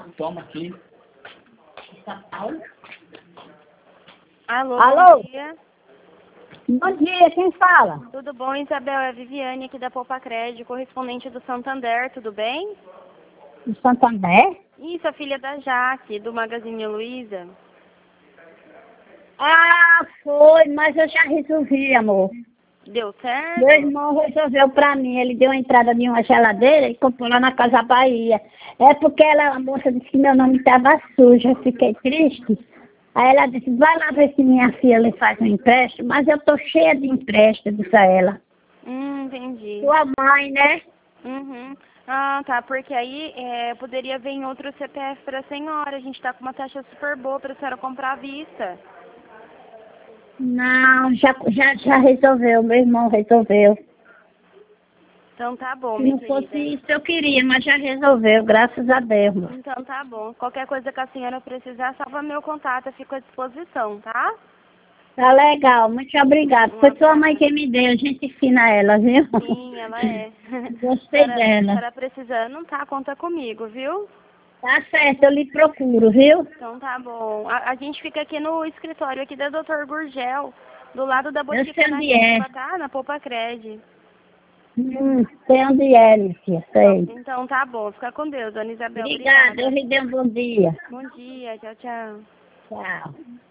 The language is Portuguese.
Toma aqui. Alô, Alô? bom dia. Bom dia, quem fala? Tudo bom, Isabel? É a Viviane aqui da Poupa Crédito, correspondente do Santander, tudo bem? Do Santander? Isso, a filha da Jaque, do Magazine Luiza. Ah, foi, mas eu já resolvi, amor. Deu certo? Meu irmão resolveu pra mim, ele deu a entrada de uma geladeira e comprou lá na Casa Bahia. É porque a moça disse que meu nome estava sujo, eu fiquei triste. Aí ela disse, vai lá ver se minha filha lhe faz um empréstimo, mas eu tô cheia de empréstimos a ela. Entendi. Sua mãe, né? Uhum. Ah, tá, porque aí poderia vir em outro CPF pra senhora, a gente tá com uma taxa super boa pra senhora comprar à vista. Não, já resolveu, meu irmão resolveu. Então tá bom, Se minha não fosse querida. isso eu queria, mas já resolveu, graças a Deus. Mano. Então tá bom. Qualquer coisa que a senhora precisar, salva meu contato, eu fico à disposição, tá? Tá legal, muito obrigada. Um Foi sua mãe abraço. que me deu, a gente ensina ela, viu? Sim, ela é. Gostei dela. Para precisando, tá? Conta comigo, viu? Tá certo, eu lhe procuro, viu? Então tá bom. A gente fica aqui no escritório aqui da Dr. Gurgel, do lado da Eu sei Botica onde é. Nativa, tá? Na Poupa Cred. Sei onde é, Lícia, sei. Então tá bom. Fica com Deus, dona Isabel. Obrigada, eu Obrigada. lhe dei um bom dia. Bom dia. Tchau, tchau. Tchau.